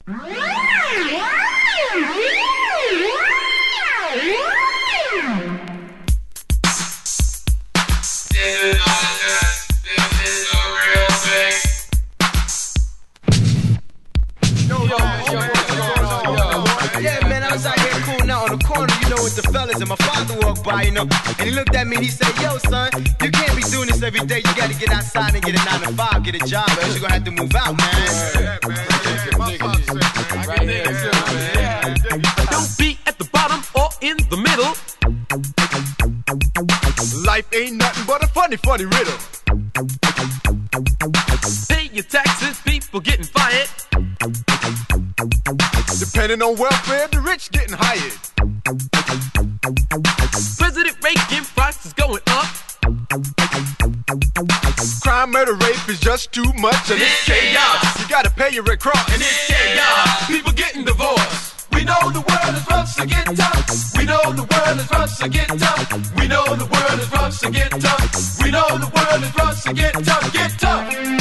Yeah, man, I was out here cooling out on the corner, you know, with the fellas, and my father walked by, you know, and he looked at me and he said, yo, son, you can't be doing this every day. You gotta get outside and get a 9 to 5, get a job, else you're gonna have to move out, man. Don't be at the bottom or in the middle. Life ain't nothing but a funny, funny riddle. Pay your taxes, people getting fired. Depending on welfare, the rich getting hired. President Reagan prices going up. Crime, murder, rape is just too much, and it's chaos. You gotta pay your Red Cross, And it's chaos. People getting divorced. We know the world is rough, so get tough. We know the world is rough, so get tough. We know the world is rough, so get tough. We know the world is rough, so get tough, get tough.